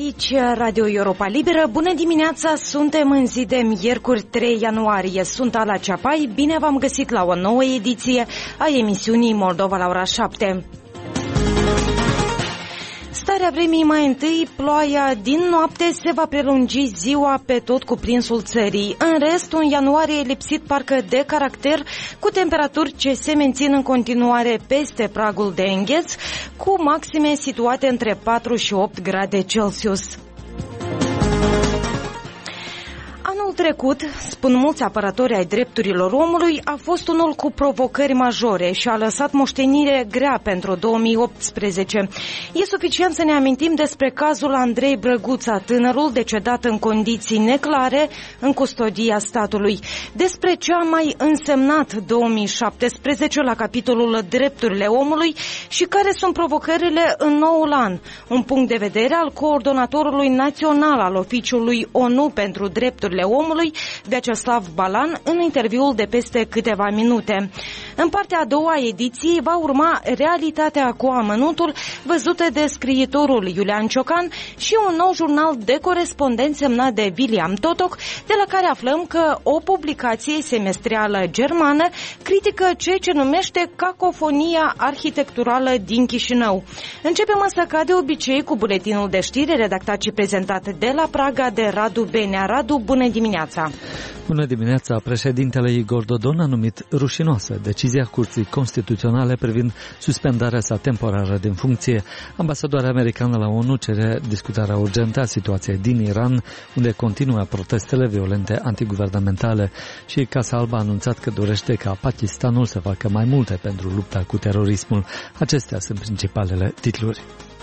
Aici Radio Europa Liberă. Bună dimineața, suntem în zi de miercuri 3 ianuarie. Sunt Ala Ceapai, bine v-am găsit la o nouă ediție a emisiunii Moldova la ora 7. Starea vremii mai întâi, ploaia din noapte se va prelungi ziua pe tot cuprinsul țării. În rest, un ianuarie lipsit parcă de caracter, cu temperaturi ce se mențin în continuare peste pragul de îngheț, cu maxime situate între 4 și 8 grade Celsius. Anul trecut, spun mulți apărători ai drepturilor omului, a fost unul cu provocări majore și a lăsat moștenire grea pentru 2018. E suficient să ne amintim despre cazul Andrei Brăguța, tânărul decedat în condiții neclare în custodia statului. Despre ce a mai însemnat 2017 la capitolul drepturile omului și care sunt provocările în noul an. Un punct de vedere al coordonatorului național al Oficiului ONU pentru drepturile omului, Vyacheslav Balan, în interviul de peste câteva minute. În partea a doua a ediției va urma realitatea cu amănuntul, văzută de scriitorul Iulian Ciocan și un nou jurnal de corespondenți semnat de William Totok, de la care aflăm că o publicație semestrială germană critică ceea ce numește cacofonia arhitecturală din Chișinău. Începem însă ca de obicei cu buletinul de știri redactat și prezentat de la Praga de Radu Benea. Radu, bună dimineața! Bună dimineața! Președintele Igor Dodon a numit rușinoasă decizia Curții Constituționale privind suspendarea sa temporară din funcție. Ambasadoarea americană la ONU cere discutarea urgentă a situației din Iran, unde continuă protestele violente antiguvernamentale, și Casa Albă a anunțat că dorește ca Pakistanul să facă mai multe pentru lupta cu terorismul. Acestea sunt principalele titluri.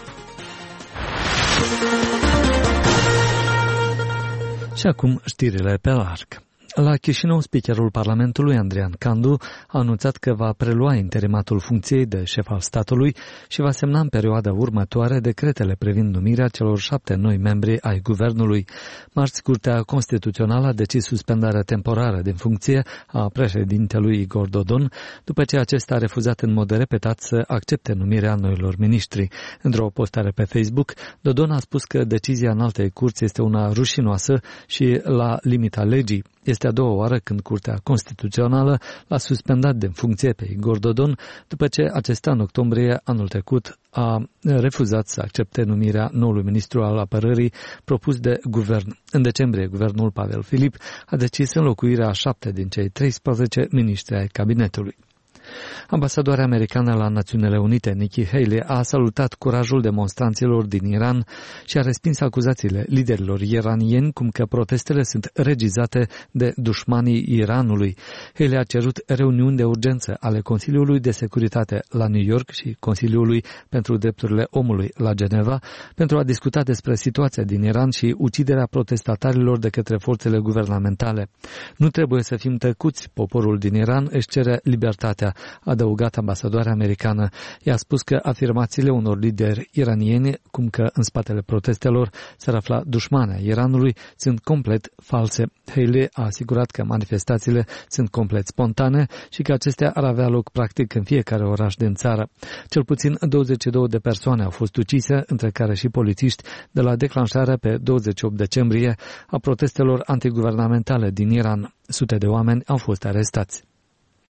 Și acum știrile pe larg. La Chișinău, speakerul Parlamentului, Andrian Candu, a anunțat că va prelua interimatul funcției de șef al statului și va semna în perioada următoare decretele privind numirea celor 7 noi membri ai guvernului. Marți, Curtea Constituțională a decis suspendarea temporară din funcție a președintelui Igor Dodon, după ce acesta a refuzat în mod repetat să accepte numirea noilor miniștri. Într-o postare pe Facebook, Dodon a spus că decizia înaltei curți este una rușinoasă și la limita legii. Este a doua oară când Curtea Constituțională l-a suspendat din funcție pe Igor Dodon, după ce acesta în octombrie anul trecut a refuzat să accepte numirea noului ministru al apărării propus de guvern. În decembrie, guvernul Pavel Filip a decis înlocuirea a 7 din cei 13 miniștri ai cabinetului. Ambasadoarea americană la Națiunile Unite, Nikki Haley, a salutat curajul demonstranților din Iran și a respins acuzațiile liderilor iranieni cum că protestele sunt regizate de dușmanii Iranului. Haley a cerut reuniuni de urgență ale Consiliului de Securitate la New York și Consiliului pentru Drepturile Omului la Geneva pentru a discuta despre situația din Iran și uciderea protestatarilor de către forțele guvernamentale. Nu trebuie să fim tăcuți, poporul din Iran își cere libertatea, a adăugat ambasadoarea americană. Ea a spus că afirmațiile unor lideri iranieni, cum că în spatele protestelor s-ar afla dușmanii Iranului, sunt complet false. Haley a asigurat că manifestațiile sunt complet spontane și că acestea ar avea loc practic în fiecare oraș din țară. Cel puțin 22 de persoane au fost ucise, între care și polițiști, de la declanșarea pe 28 decembrie a protestelor antiguvernamentale din Iran. Sute de oameni au fost arestați.